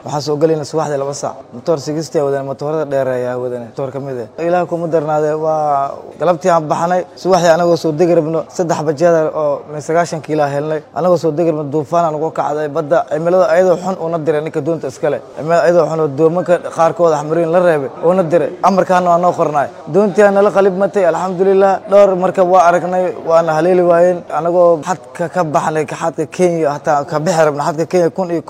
waxaan soo galayna subaxdii 2 saac motor 60 wadana motorada dheereeya wadana motor kamid ah ilaaha kuma darnaade waa galabtii aan baxnay subaxdii anagoo soo degrabno 3 bajeeda oo 90 kiilo helnay anagoo soo degrabno duufaan aan ugu kacday badda cimilada ayadoo xun una diray ninka doonta iskale cimilada ayadoo xun oo doomanka qaarkood xamriin la reebay una diray amarkaana waa noo qornay doontii aan la qalib matay alxamdulillah dhowr markab waa aragnay waana haleeli waayeen anagoo xadka ka baxnay xadka Kenya hatta ka bixirabna xadka Kenya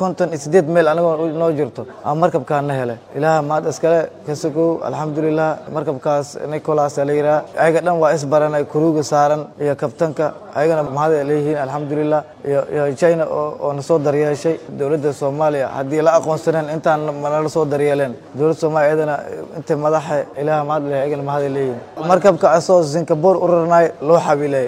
158 meel anagoo noo jirto aan markabkaan helay ilaaha maad iskale kasoo alxamdulillah markabkaas Nicholas Alira ayaga dhan waa isbaranay kuruga saaran iyo kabtanka ayagana mahad leeyihiin alxamdulillah iyo China oo nasoo daryeeshay dawladda Soomaaliya hadii la aqoonsaneen intaan la soo daryeeleen dawladda Soomaaliya inta madaxa ilaaha maad ayagana mahad leeyihiin markabka asoo Singapore ururnay loo xabilay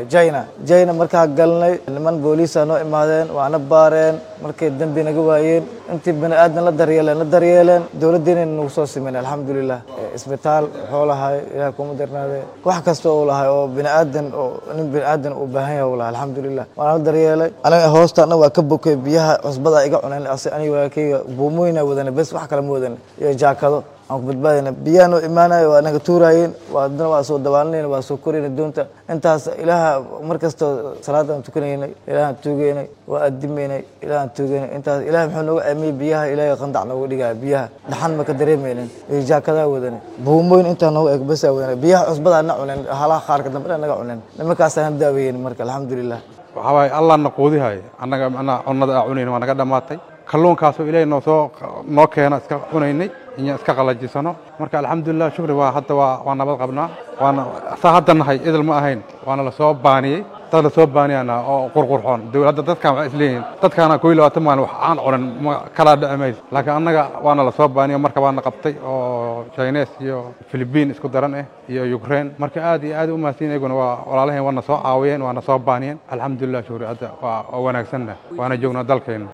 China markaa galnay niman booliis noo imaadeen waana baareen markay dambi naga waayeen intii bani'aadan la daryeeleen dawladdeena nagu soo simeeyay alxamdulillah isbitaal xoolahay ilaaha kuma darnaade wax kasta oo lahay oo bani'aadan u baahan yahay alxamdulillah waana daryeelay anaga hoostaana waa ka bokay biyaha cusbada iga cuneen aniga waa kayga buumooyina wadana bas wax kala moodan iyo jaakado aan ku badbaadina biyano imaanayo waa naga tuurayeen waa soo dabaalanayeen waa soo koreen doonta intaas ilaaha markasto salaadaan tukanayeen ilaaha tuugeynay waa adimeynay ilaaha tuugeynay intaas ilaaha wuxuu nooga aamiyay biyaha ilaaha qandac nooga dhigay biyaha dhaxan ma ka dareemeeyeen ee jaakada wadan buumooyin inta nooga eeg bas wadan biyaha cusbada na cuneen halaha qaar ka dambe naga cuneen nimankaas aan daawayeen marka alxamdulillah waxaa Allah na qoodihay annaga cunada cuneen waa naga dhamaatay kalluunkaas oo ilaahay noo keena iska cunaynay in iska qalajisano marka alxamdulillah shukri waa hadda waa nabad qabnaa waana saahadanahay idil ma ahayn waana la soo baaniyay dad la soo baaniyana oo qurqurxoon dawladda dadka waxay isleeyihiin dadkana 20 maalin wax aan cunan kala dhacmay laakiin annaga waana la soo baaniyo marka waana qabtay oo Chinese iyo Philippines isku daran iyo Ukraine marka aad iyo aad u maasiin ayaguna waa walaalaheen waana soo caawiyeen waana soo baaniyeen alxamdulillah shukri hadda waa wanaagsan waana joognaa dalkeena